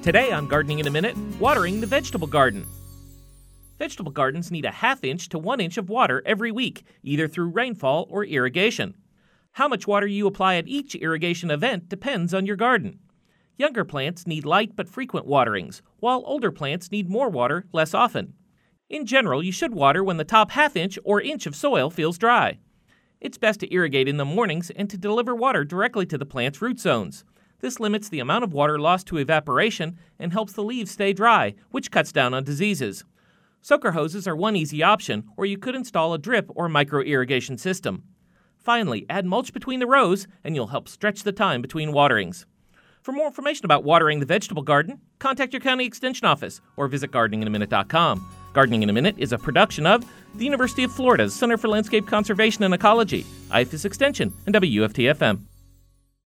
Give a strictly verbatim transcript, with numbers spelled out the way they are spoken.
Today on Gardening in a Minute, watering the vegetable garden. Vegetable gardens need a half inch to one inch of water every week, either through rainfall or irrigation. How much water you apply at each irrigation event depends on your garden. Younger plants need light but frequent waterings, while older plants need more water less often. In general, you should water when the top half inch or inch of soil feels dry. It's best to irrigate in the mornings and to deliver water directly to the plant's root zones. This limits the amount of water lost to evaporation and helps the leaves stay dry, which cuts down on diseases. Soaker hoses are one easy option, or you could install a drip or micro-irrigation system. Finally, add mulch between the rows, and you'll help stretch the time between waterings. For more information about watering the vegetable garden, contact your county extension office or visit gardening in a minute dot com. Gardening in a Minute is a production of the University of Florida's Center for Landscape Conservation and Ecology, I F A S Extension, and W F T F M.